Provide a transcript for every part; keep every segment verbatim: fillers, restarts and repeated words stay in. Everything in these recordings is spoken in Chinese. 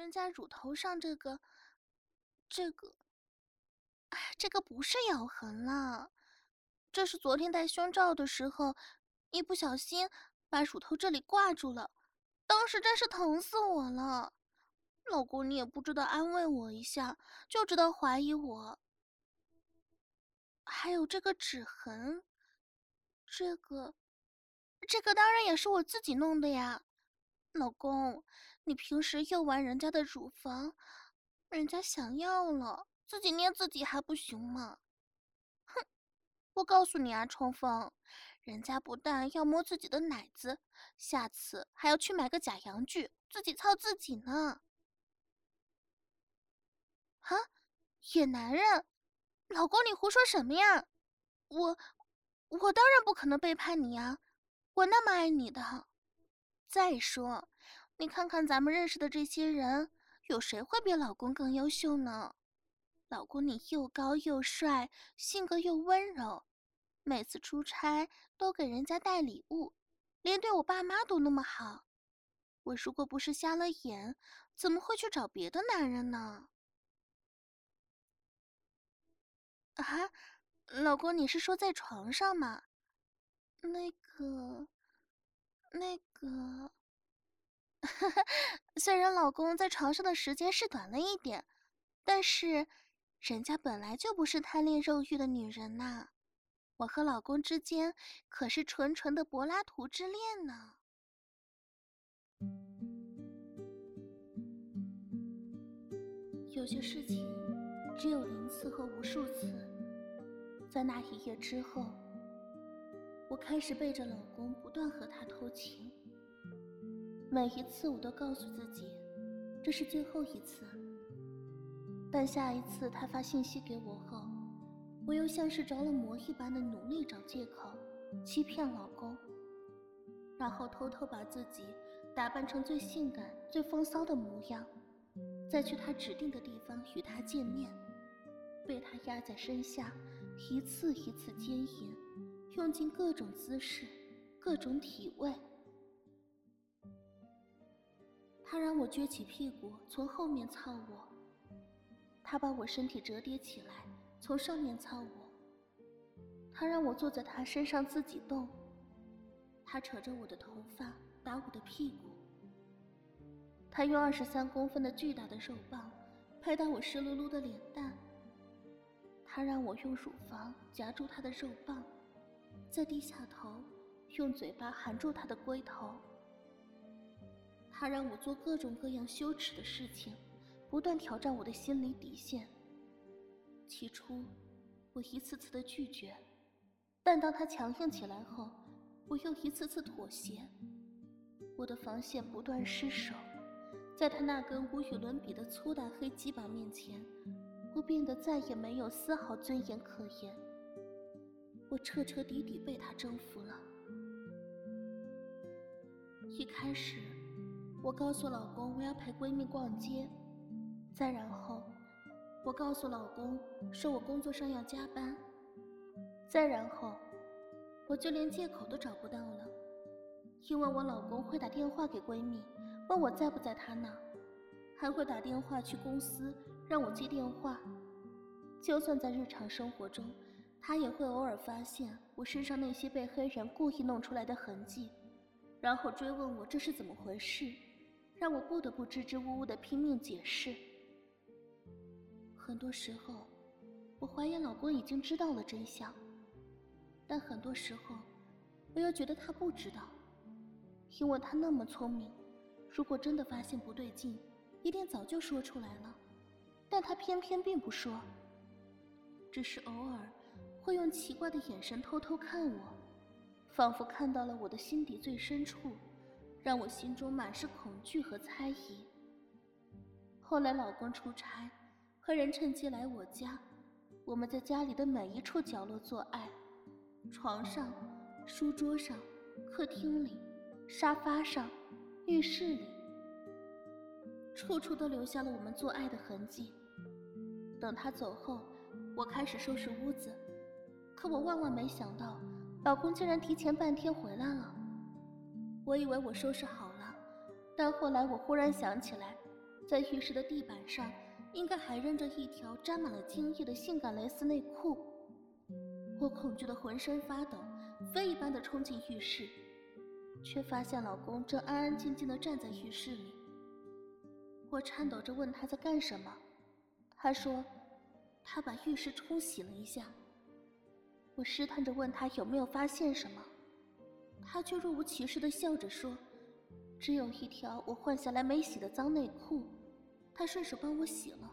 人家乳头上这个，这个，哎，这个不是咬痕啦，这是昨天戴胸罩的时候，一不小心把乳头这里挂住了，当时真是疼死我了。老公，你也不知道安慰我一下，就知道怀疑我。还有这个指痕，这个，这个当然也是我自己弄的呀。老公，你平时又玩人家的乳房，人家想要了，自己捏自己还不行吗？哼，我告诉你啊，冲锋，人家不但要摸自己的奶子，下次还要去买个假阳具，自己操自己呢。啊，野男人，老公你胡说什么呀？我，我当然不可能背叛你啊，我那么爱你的。再说，你看看咱们认识的这些人，有谁会比老公更优秀呢？老公你又高又帅，性格又温柔，每次出差都给人家带礼物，连对我爸妈都那么好。我如果不是瞎了眼，怎么会去找别的男人呢？啊，老公，你是说在床上吗？那个，那个，虽然老公在床上的时间是短了一点，但是人家本来就不是贪恋肉欲的女人呐。我和老公之间可是纯纯的柏拉图之恋呢。有些事情只有零次和无数次。在那一夜之后，我开始背着老公不断和他偷情。每一次我都告诉自己，这是最后一次。但下一次他发信息给我后，我又像是着了魔一般的努力找借口，欺骗老公，然后偷偷把自己打扮成最性感、最风骚的模样，再去他指定的地方与他见面，被他压在身下，一次一次奸淫，用尽各种姿势，各种体位。他让我撅起屁股从后面操我，他把我身体折叠起来从上面操我，他让我坐在他身上自己动，他扯着我的头发打我的屁股，他用二十三公分的巨大的肉棒拍打我湿漉漉的脸蛋，他让我用乳房夹住他的肉棒，再低下头用嘴巴含住他的龟头。他让我做各种各样羞耻的事情，不断挑战我的心理底线。起初我一次次的拒绝，但当他强硬起来后，我又一次次妥协。我的防线不断失守，在他那根无与伦比的粗大黑鸡巴面前，我变得再也没有丝毫尊严可言。我彻彻底底被他征服了。一开始我告诉老公我要陪闺蜜逛街，再然后我告诉老公说我工作上要加班，再然后我就连借口都找不到了，因为我老公会打电话给闺蜜问我在不在他那，还会打电话去公司让我接电话。就算在日常生活中，他也会偶尔发现我身上那些被黑人故意弄出来的痕迹，然后追问我这是怎么回事，让我不得不支支吾吾地拼命解释。很多时候我怀疑老公已经知道了真相，但很多时候我又觉得他不知道，因为他那么聪明，如果真的发现不对劲，一定早就说出来了，但他偏偏并不说，只是偶尔会用奇怪的眼神偷偷看我，仿佛看到了我的心底最深处，让我心中满是恐惧和猜疑。后来老公出差，和人趁机来我家，我们在家里的每一处角落做爱，床上、书桌上、客厅里、沙发上、浴室里，处处都留下了我们做爱的痕迹。等他走后，我开始收拾屋子，可我万万没想到，老公竟然提前半天回来了。我以为我收拾好了，但后来我忽然想起来， 在浴室的地板上应该还扔着一条沾满了精液的性感蕾丝内裤。我恐惧得浑身发抖，飞一般的冲进浴室，却发现老公正安安静静地站在浴室里。我颤抖着问他在干什么，他说他把浴室冲洗了一下。我试探着问他有没有发现什么，他却若无其事地笑着说，只有一条我换下来没洗的脏内裤，他顺手帮我洗了。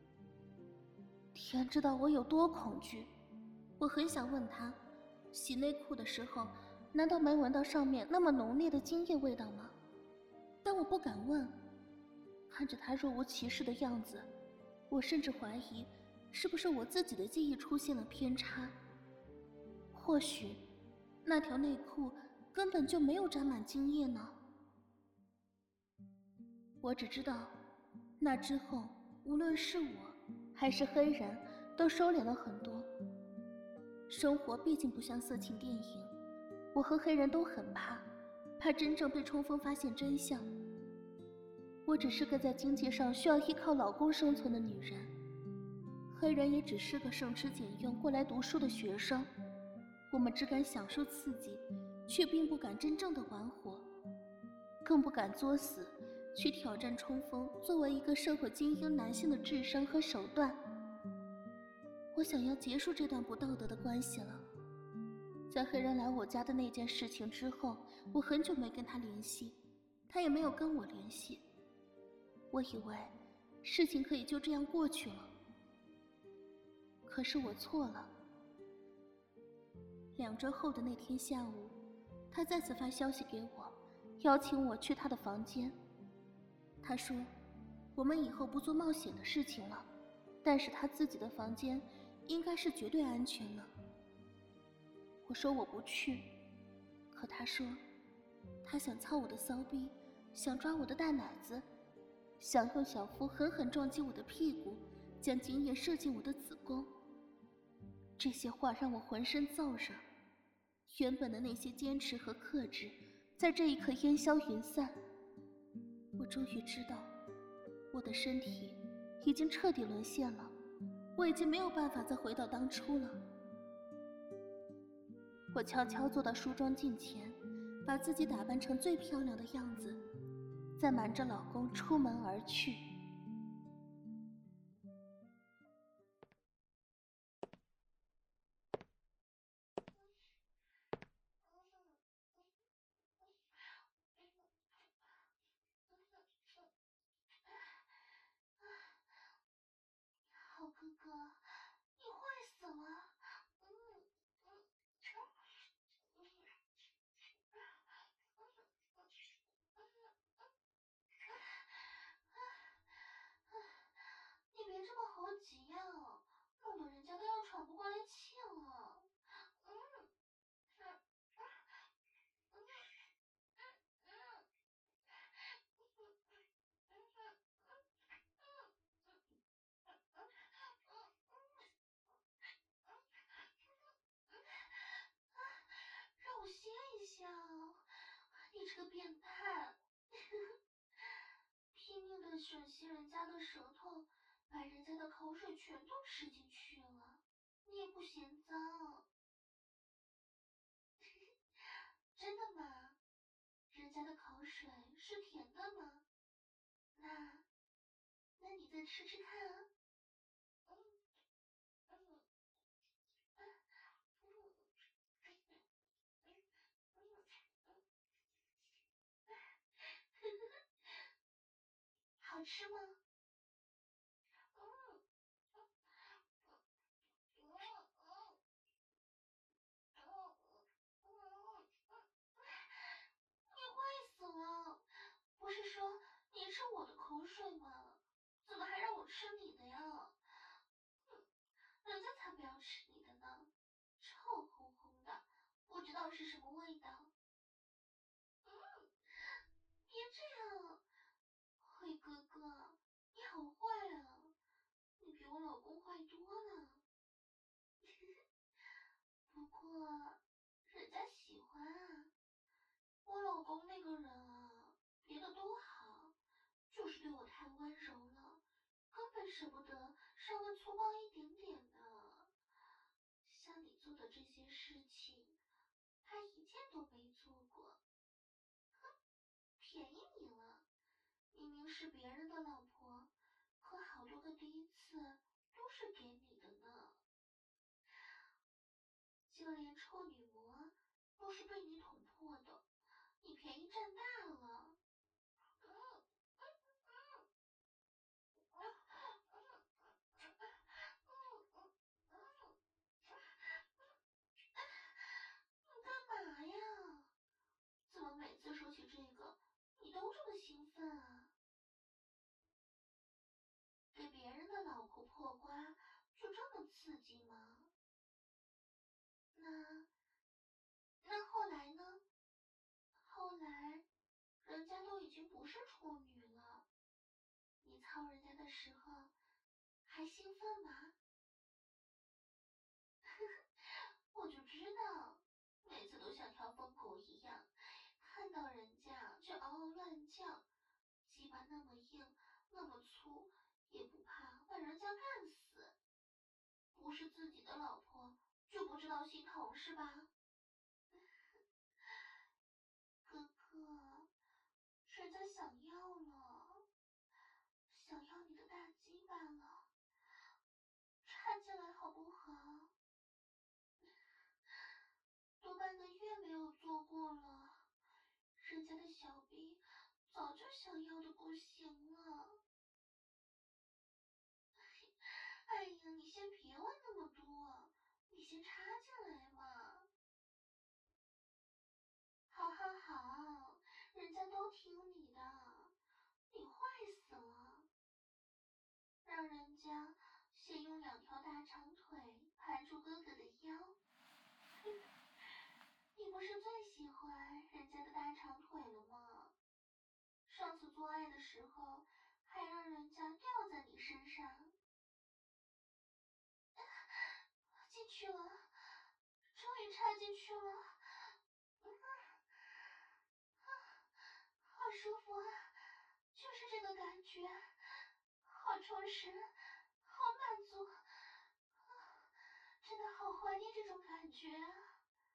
天知道我有多恐惧，我很想问他，洗内裤的时候难道没闻到上面那么浓烈的精液味道吗？但我不敢问。看着他若无其事的样子，我甚至怀疑是不是我自己的记忆出现了偏差。或许那条内裤根本就没有沾满精液呢。我只知道那之后无论是我还是黑人都收敛了很多。生活毕竟不像色情电影，我和黑人都很怕，怕真正被冲锋发现真相。我只是个在经济上需要依靠老公生存的女人，黑人也只是个省吃俭用过来读书的学生。我们只敢享受刺激，却并不敢真正的玩火，更不敢作死去挑战冲锋作为一个社会精英男性的智商和手段。我想要结束这段不道德的关系了。在黑人来我家的那件事情之后，我很久没跟他联系，他也没有跟我联系。我以为事情可以就这样过去了，可是我错了。两周后的那天下午，他再次发消息给我，邀请我去他的房间。他说我们以后不做冒险的事情了，但是他自己的房间应该是绝对安全的。我说我不去，可他说他想操我的骚逼，想抓我的大奶子，想用小腹狠狠撞击我的屁股，将精液射进我的子宫。这些话让我浑身燥热，原本的那些坚持和克制在这一刻烟消云散。我终于知道我的身体已经彻底沦陷了，我已经没有办法再回到当初了。我悄悄坐到梳妆镜前，把自己打扮成最漂亮的样子，再瞒着老公出门而去。好哥哥，你坏死了！嗯嗯你别这么猴急呀、啊，弄得人家都要喘不过来气了。嗯嗯让我歇一下，你这个变态！拼命的吮吸人家的舌头，把人家的口水全都吃进去了，你也不嫌脏。真的吗？人家的口水是甜的吗？那，那你再吃吃看啊。嗯嗯嗯嗯嗯嗯，好吃吗？嗯嗯嗯嗯嗯嗯嗯，你坏死了！不是说你吃我的口水吗？怎么还让我吃你的呀？嗯，人家才不要吃你的呢，臭烘烘的，不知道是什么味道。嗯，别这样，灰哥哥，你好坏啊！你比我老公坏多了。不过，人家喜欢啊。我老公那个人啊，别的都好，就是对我太温柔。 也舍不得稍微粗暴一点点呢。像你做的这些事情，他一件都没做过。哼，便宜你了。明明是别人的老婆，可好多个第一次都是给你的呢。就连处女膜都是被你捅破的，你便宜占大了。嗯你干嘛呀？怎么每次说起这个，你都这么兴奋啊？给别人的老婆破瓜，就这么刺激吗？那那后来呢？后来，人家都已经不是处女了，你操人家的时候还兴奋吗？我就知道，每次都像条疯狗一样，看到人家就嗷嗷乱叫，鸡巴那么硬，那么粗，也不怕把人家干死。不是自己的老婆就不知道心疼是吧？哥哥，人家想要了，想要你的大鸡巴了，插进来好不好？都半个月没有做过了，人家的小逼早就想要的不行了。哎呀，你先别问那么多，你先插进来嘛。好好好，人家都听你的，你坏死了。让人家先用两条大长腿盘住哥哥的腰。你不是最喜欢人家的大长腿了吗？上次做爱的时候，还让人家吊在你身上。进去了，终于插进去了。嗯，啊，好舒服啊，就是这个感觉，好充实，好满足，啊，真的好怀念这种感觉啊。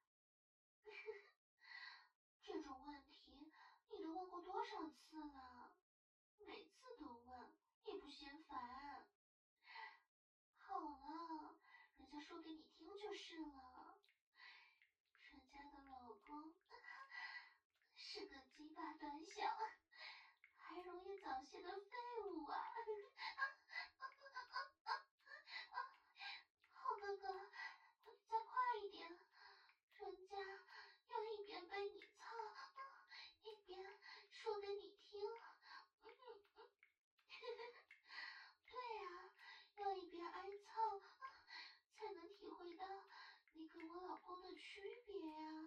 这种问题你都问过多少次了？每次都问，也不嫌烦。好了，人家说给你听就是了。人家的老公是个鸡巴短小，还容易早泄的废物啊！好哥哥，再快一点，人家要一边被你操，一边说给你听。对啊，要一边挨操，才能体会到你跟我老公的区别呀。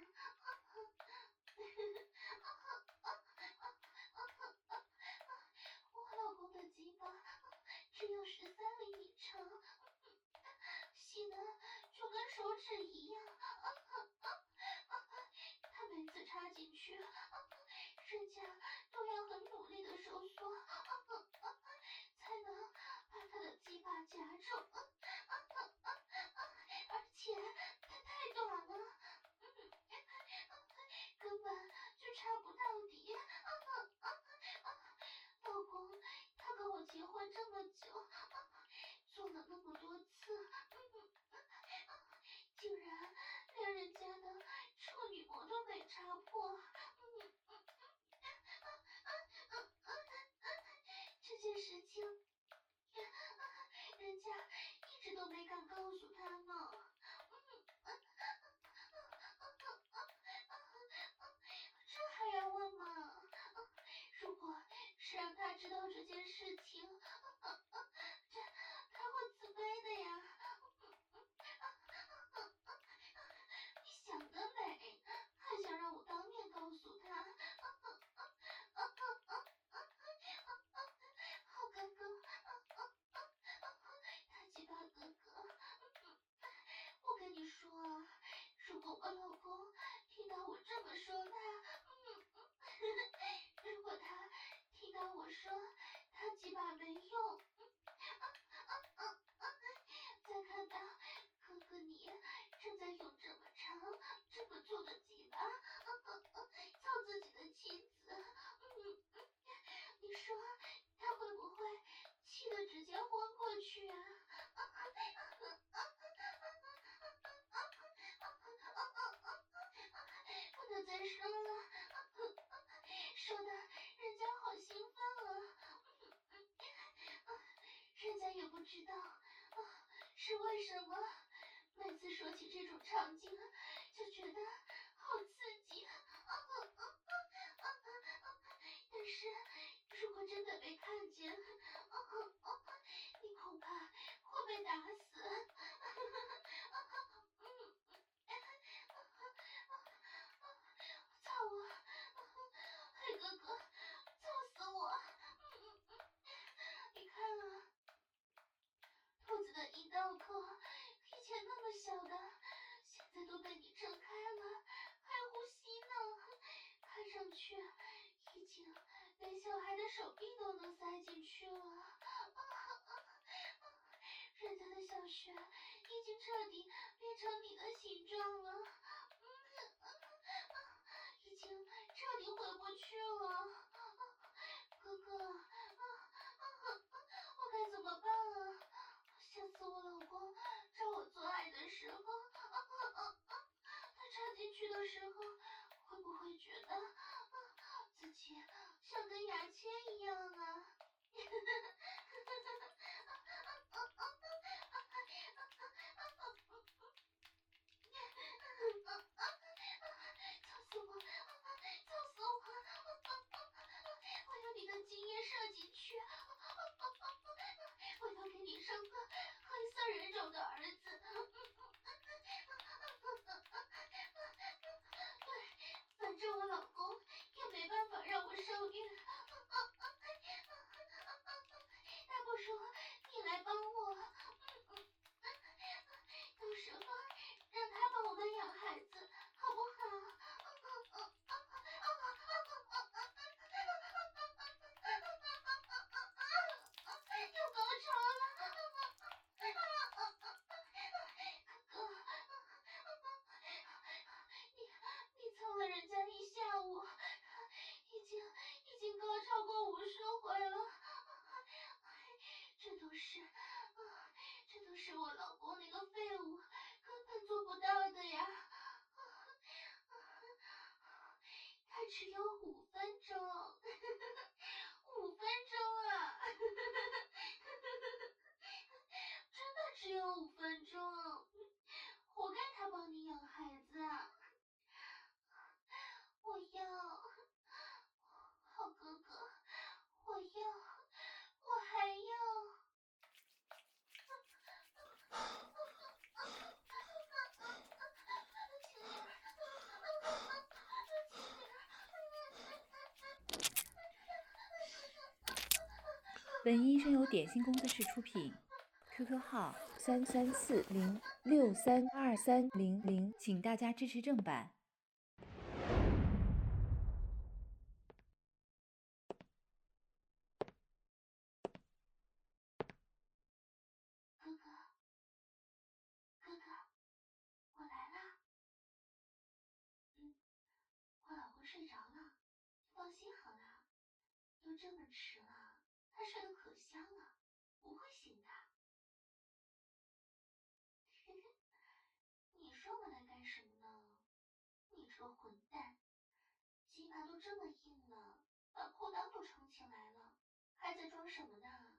我老公的鸡巴只有十三厘米长，细的就跟手指一样。他每次插进去，人家都要很努力的收缩，才能把他的鸡巴夹住。而且它太短了，根本就插不到底。老公，他跟我结婚这么久，做了那么多次，竟然连人家的处女膜都没插破。这件事情，人家一直都没敢告诉他呢。这还要问吗？如果是让他知道这件事情，这他会自卑的呀。你想得美，还想让我当面告诉他。好哥哥，大鸡巴哥哥，我跟你说啊，如果我老公听到我这么说他，如果他听到我说他鸡巴没用， 知道，啊，是为什么？每次说起这种场景，就觉得好刺激。啊啊啊啊啊！但是，如果真的被看见，啊啊啊，你恐怕会被打死。操我！黑哥哥，操死我！你看啊，兔子的阴道口以前那么小的，现在都被你撑开了，还呼吸呢。看上去已经连小孩的手臂都能塞进去了。人家的小穴已经彻底变成你的形状了，已经彻底回不去了。哥哥，我该怎么办啊？下次我老公找我做爱的时候，他插进去的时候，会不会觉得自己像根牙签一样啊？操死我！操死我！我要你的精液射进去，我要给你生个黑色人种的儿子。对，反正我老公也没办法让我受孕。那不如你来帮我，到时候让他帮我们养孩子，好不好？又高潮了，哥，你你蹭了人家一下午，已经已经高潮过无数回了，这都是，这都是我老公那个废物根本做不到的呀。他只有五分钟，五分钟啊！真的只有五分钟，活该他帮你养孩子啊！我要，好哥哥，我要，我还要。 本医生由点心工作室出品 ，Q Q 号三三四零六三二三零零，请大家支持正版。 哥哥，哥哥，我来啦。嗯，我老公睡着了，你放心好了。都这么迟了，他睡得可香了，不会醒的。你说我来干什么呢？你这个混蛋，鸡巴都这么硬了，把裤裆都撑起来了，还在装什么呢？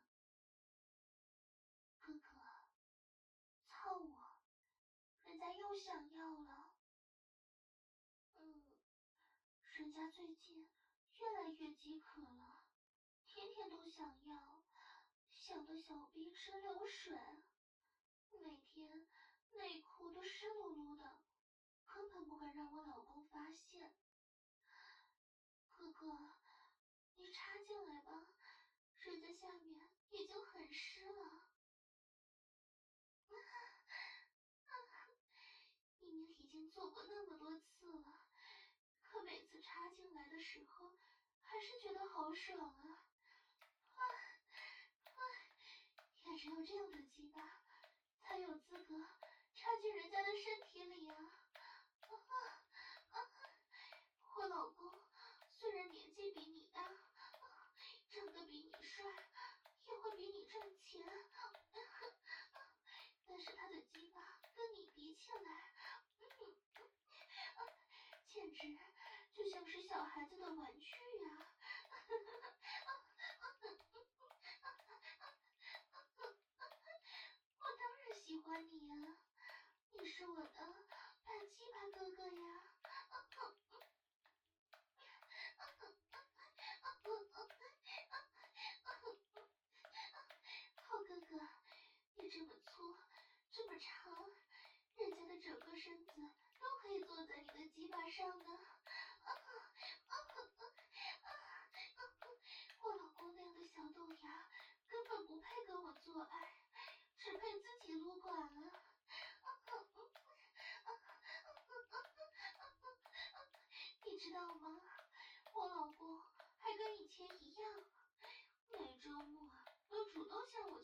哥哥，操我，人家又想要了。嗯，人家最近越来越饥渴了，天天都想要，想得小逼直流水，每天内裤都湿漉漉的，根本不敢让我老公发现。哥哥，你插进来吧，人家下面已经很湿了。明明已经做过那么多次了，可每次插进来的时候，还是觉得好爽啊！啊啊！也只有这样的鸡巴，才有资格插进人家的身体里啊！啊啊！我老公虽然年纪比你大，长得比你帅，也会比你挣钱，但是他的鸡巴跟你比起来，嗯，简直就像是小孩子的玩具呀！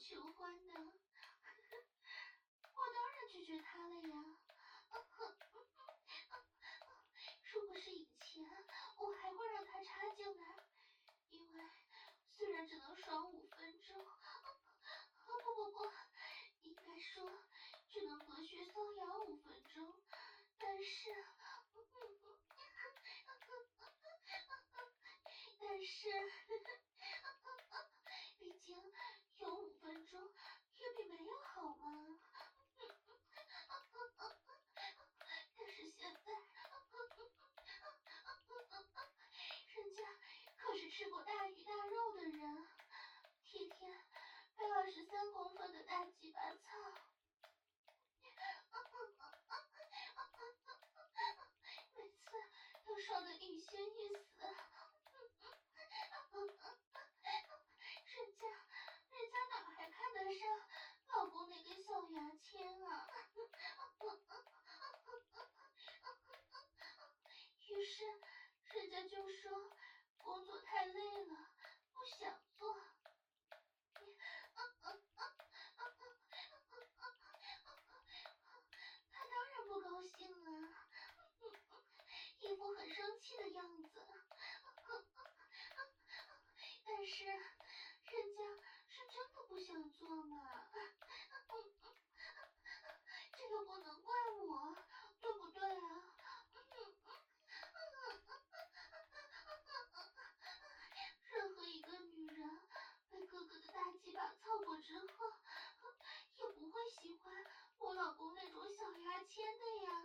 求欢呢？我当然拒绝他了呀。如果是以前，我还会让他插进来，因为虽然只能爽五分钟，不不不，应该说只能隔靴搔痒五分钟，但是，但是，毕竟有五分钟也比没有好嘛。但是现在，人家可是吃过大鱼大肉的人，天天背二十三公分的大鸡巴操，每次都爽得欲仙欲死。人家，人家哪还看得上老公那根小牙签啊？于是，人家就说工作太累了，不想做。他当然不高兴啊，一副很生气的样子。但是，人家是真的不想做嘛。这又不能怪我，对不对啊？任何一个女人被哥哥的大鸡巴操过之后，也不会喜欢我老公那种小牙签的呀。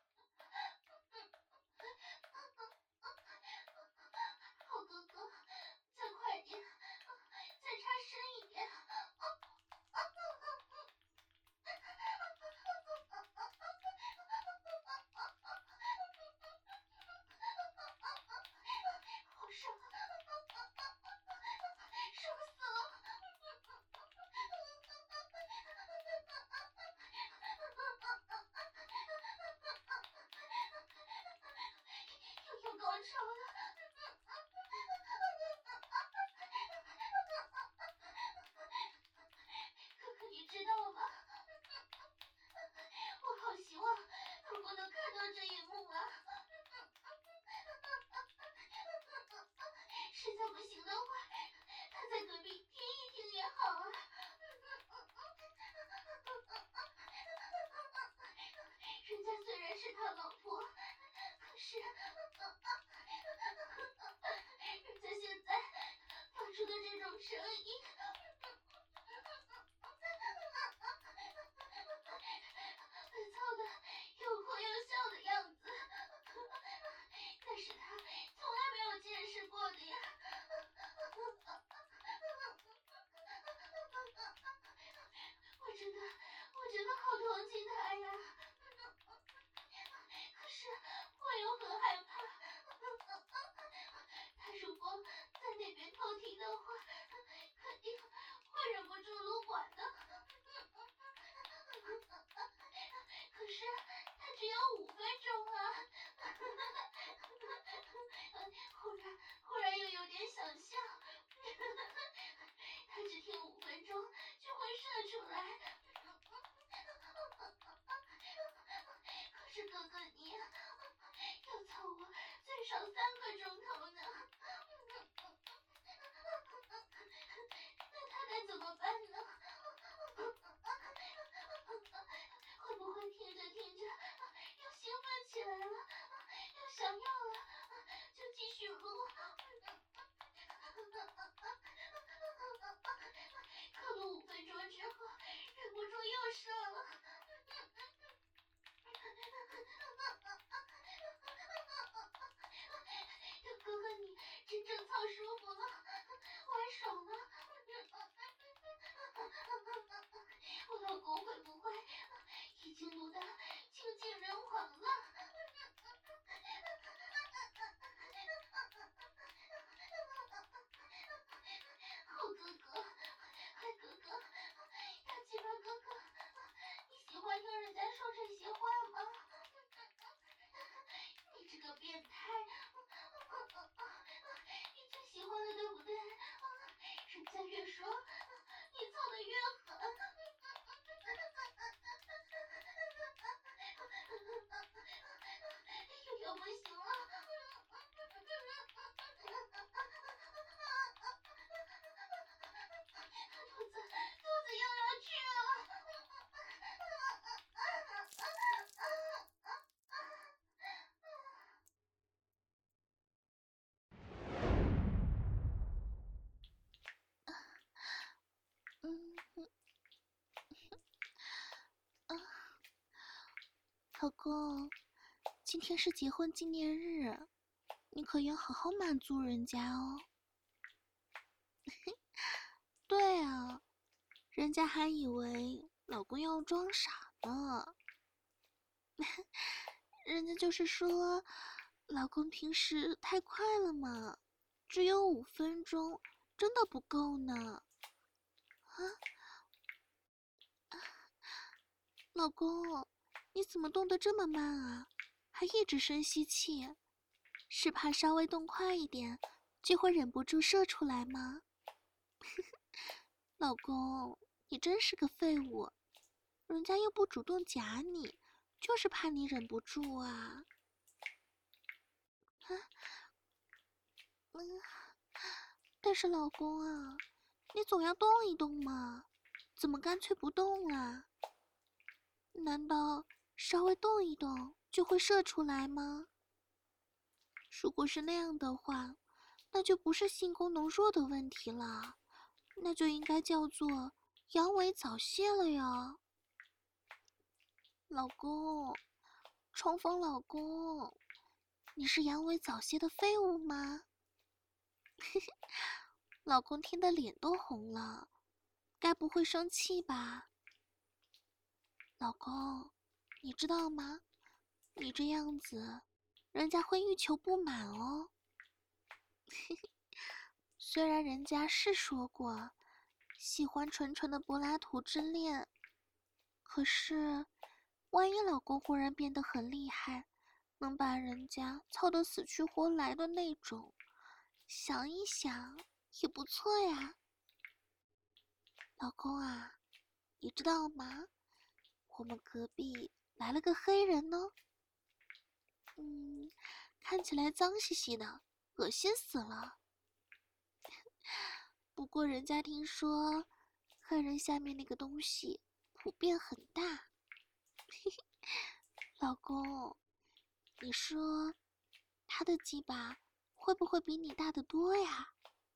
好哥哥，再快点，再插深一点。 老公，今天是结婚纪念日，你可要好好满足人家哦。对啊，人家还以为老公要装傻呢。人家就是说，老公平时太快了嘛，只有五分钟，真的不够呢。啊，老公，你怎么动得这么慢啊？还一直深吸气，是怕稍微动快一点，就会忍不住射出来吗？老公，你真是个废物，人家又不主动夹你，就是怕你忍不住啊。啊，嗯，但是老公啊，你总要动一动嘛，怎么干脆不动啊？难道稍微动一动就会射出来吗？如果是那样的话，那就不是性功能弱的问题了，那就应该叫做阳痿早泄了呀。老公，冲锋老公，你是阳痿早泄的废物吗？老公听得脸都红了，该不会生气吧？老公，你知道吗？你这样子，人家会欲求不满哦。虽然人家是说过喜欢纯纯的柏拉图之恋，可是万一老公忽然变得很厉害，能把人家操得死去活来的那种，想一想也不错呀。老公啊，你知道吗？我们隔壁来了个黑人呢。嗯，看起来脏兮兮的，恶心死了。不过人家听说，黑人下面那个东西普遍很大。老公，你说他的鸡巴会不会比你大得多呀？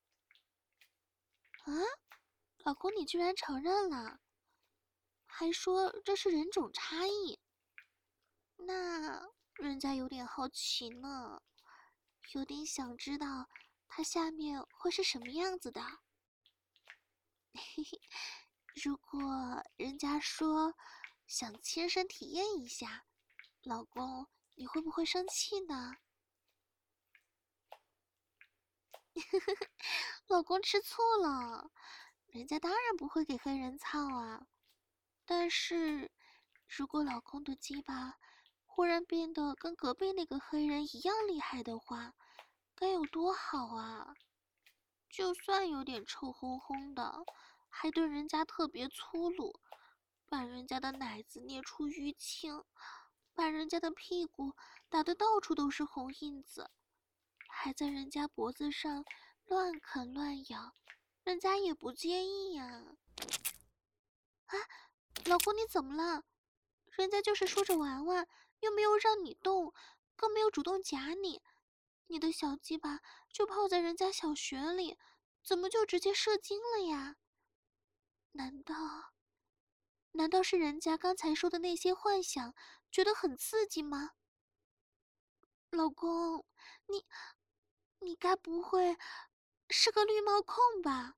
啊，老公，你居然承认了，还说这是人种差异。那人家有点好奇呢，有点想知道它下面会是什么样子的。嘿嘿，如果人家说想亲身体验一下，老公，你会不会生气呢？老公吃醋了，人家当然不会给黑人操啊。但是，如果老公的鸡巴忽然变得跟隔壁那个黑人一样厉害的话，该有多好啊！就算有点臭烘烘的，还对人家特别粗鲁，把人家的奶子捏出淤青，把人家的屁股打得到处都是红印子，还在人家脖子上乱啃乱咬，人家也不介意呀。啊，老公你怎么了？人家就是说着玩玩，又没有让你动，更没有主动夹你，你的小鸡巴就泡在人家小穴里，怎么就直接射精了呀？难道难道是人家刚才说的那些幻想觉得很刺激吗？老公，你你该不会是个绿帽控吧？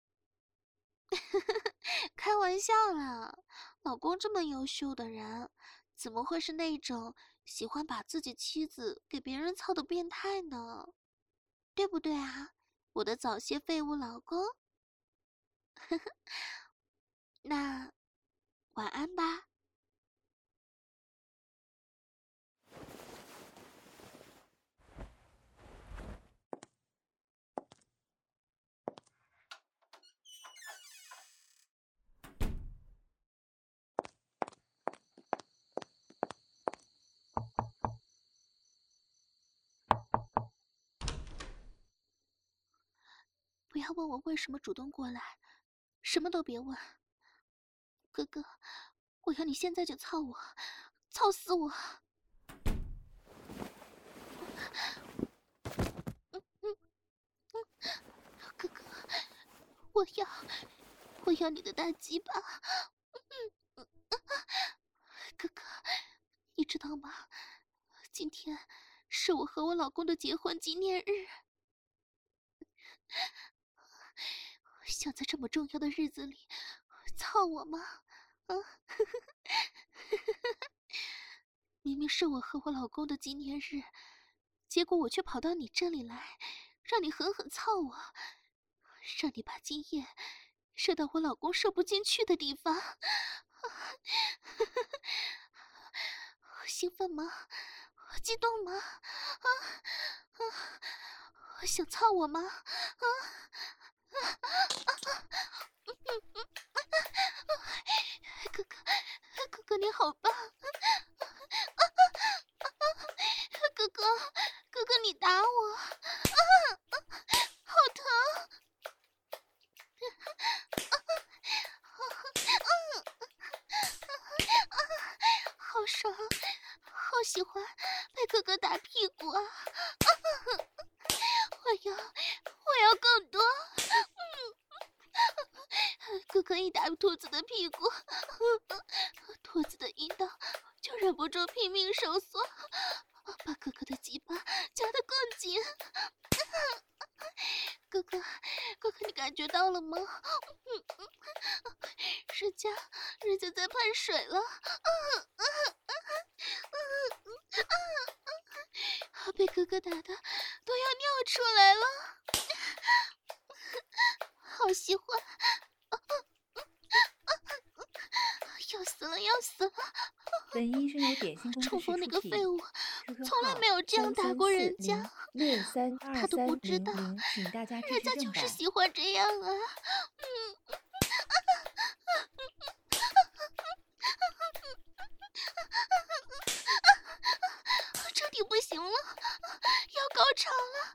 开玩笑啦，老公这么优秀的人，怎么会是那种喜欢把自己妻子给别人操的变态呢？对不对啊，我的早泄废物老公？那晚安吧。不要问我为什么主动过来，什么都别问。哥哥，我要你现在就操我，操死我！哥哥，我要，我要你的大鸡巴！哥哥，你知道吗？今天是我和我老公的结婚纪念日。想在这么重要的日子里操我吗？啊！明明是我和我老公的纪念日，结果我却跑到你这里来，让你狠狠操我，让你把精液射到我老公射不进去的地方。兴奋吗？激动吗？啊啊！想操我吗？啊啊啊！哥哥，哥哥你好棒！哥哥，哥哥你打我！啊，好疼！好爽，好喜欢被哥哥打屁股啊！我要，我要更多！嗯，哥哥一打兔子的屁股，兔子的阴道就忍不住拼命收缩，把哥哥的鸡巴夹得更紧。哥哥，哥哥，你感觉到了吗？人家，人家在喷水了。被哥哥打的都要尿出来了，好喜欢！要死了，要死了！ 本医生有点心工作室冲锋那出品个废物， ，Q Q 从来没有这样打过人家， 六三二他都三不知道， 零零，请大家支人家就是持正版。 喜欢这样啊！嗯。彻底不行了，要高潮了！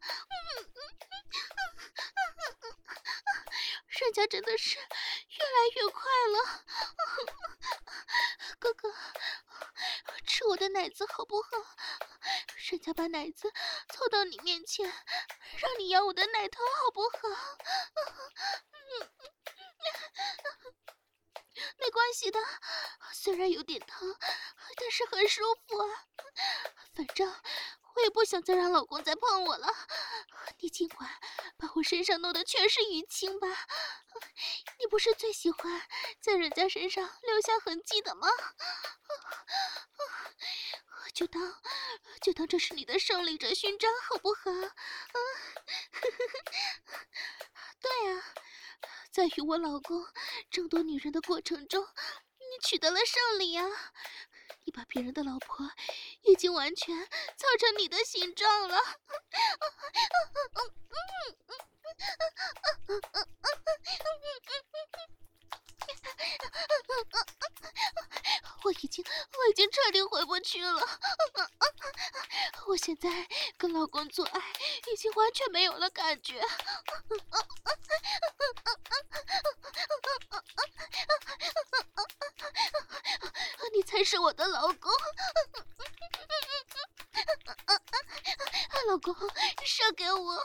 人家真的是越来越快了。哥哥，吃我的奶子好不好？人家把奶子凑到你面前，让你咬我的奶头好不好？没关系的，虽然有点疼，但是很舒服啊。反正我也不想再让老公再碰我了，你尽管把我身上弄得全是淤青吧。你不是最喜欢在人家身上留下痕迹的吗？就当就当这是你的胜利者勋章好不好？啊，对啊，在与我老公争夺女人的过程中，你取得了胜利啊！你把别人的老婆已经完全操成你的形状了。我已经我已经彻底回不去了。我现在跟老公做爱已经完全没有了感觉。你才是我的老公。老公，射给我。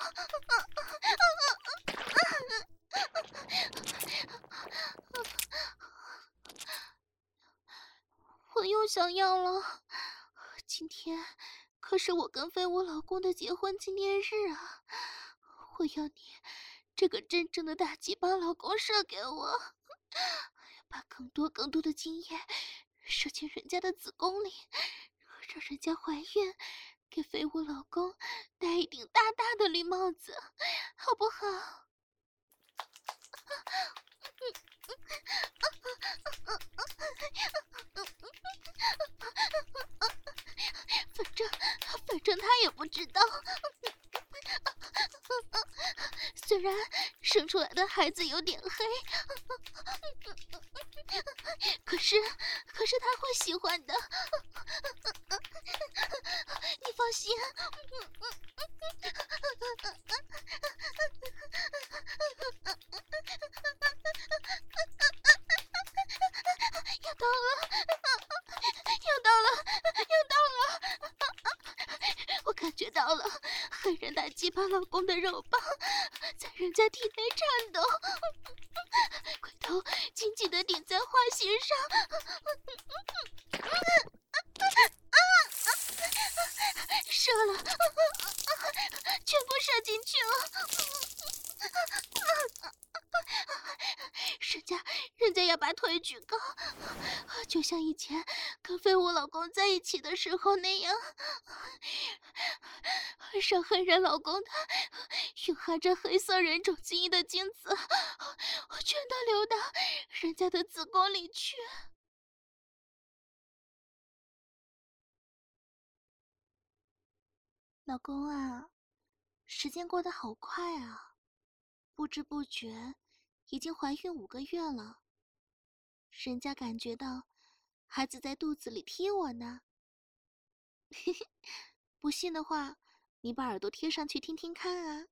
我又想要了。今天可是我跟飞我老公的结婚纪念日啊！我要你这个真正的大鸡巴老公射给我，把更多更多的精液射进人家的子宫里，让人家怀孕，给飞我老公戴一顶大大的绿帽子，好不好？反正反正他也不知道。虽然生出来的孩子有点黑，可是可是他会喜欢的。你放心。要到了，要到了，要到了！我感觉到了狠人大鸡巴老公的肉棒在人家体内颤抖，龟头紧紧地顶在花心上。啊！ 人家人家要把腿举高，就像以前跟废物老公在一起的时候那样，让黑人老公他蕴含着黑色人种基因的精子全都流到人家的子宫里去。老公啊，时间过得好快啊，不知不觉已经怀孕五个月了。人家感觉到孩子在肚子里踢我呢。嘿嘿，不信的话，你把耳朵贴上去听听看啊，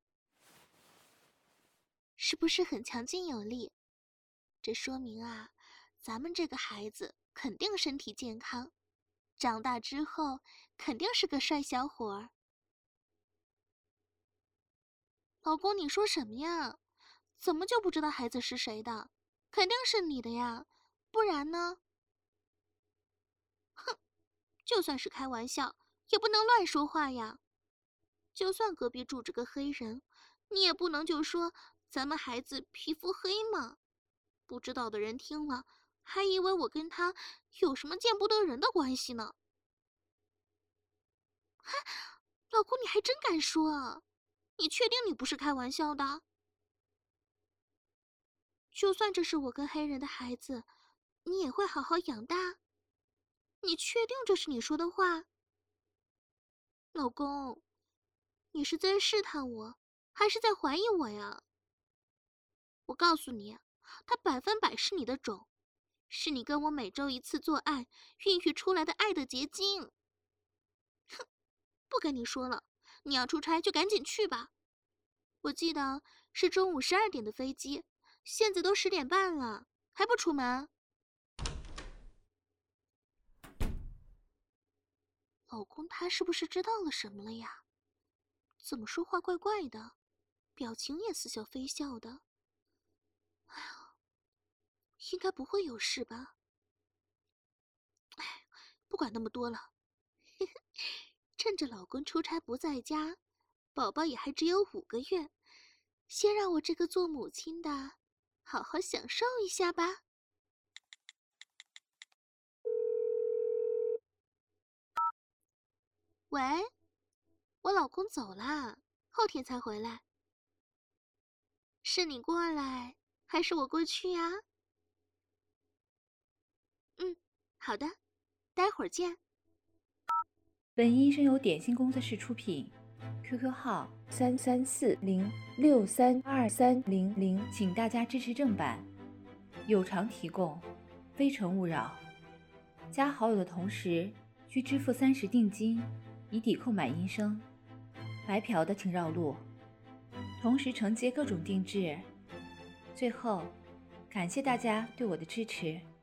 是不是很强劲有力？这说明啊，咱们这个孩子肯定身体健康，长大之后肯定是个帅小伙儿。老公，你说什么呀？怎么就不知道孩子是谁的？肯定是你的呀，不然呢？哼，就算是开玩笑，也不能乱说话呀。就算隔壁住着个黑人，你也不能就说咱们孩子皮肤黑嘛。不知道的人听了，还以为我跟他有什么见不得人的关系呢。嗨，老公，你还真敢说啊？你确定你不是开玩笑的？就算这是我跟黑人的孩子，你也会好好养大？你确定这是你说的话？老公，你是在试探我，还是在怀疑我呀？我告诉你，他百分百是你的种，是你跟我每周一次做爱孕育出来的爱的结晶。哼，不跟你说了，你要出差就赶紧去吧。我记得是中午十二点的飞机，现在都十点半了，还不出门？老公他是不是知道了什么了呀？怎么说话怪怪的，表情也似笑非笑的。哎呀，应该不会有事吧？哎，不管那么多了，嘿嘿，趁着老公出差不在家，宝宝也还只有五个月，先让我这个做母亲的好好享受一下吧。喂，我老公走啦，后天才回来。是你过来，还是我过去呀？嗯，好的，待会儿见。 本医生由点心工作室出品 ，Q Q 号三三四零六三二三零零，请大家支持正版，有偿提供，非诚勿扰。加好友的同时需支付三十定金，以抵扣买音声。白嫖的请绕路，同时承接各种定制。最后，感谢大家对我的支持。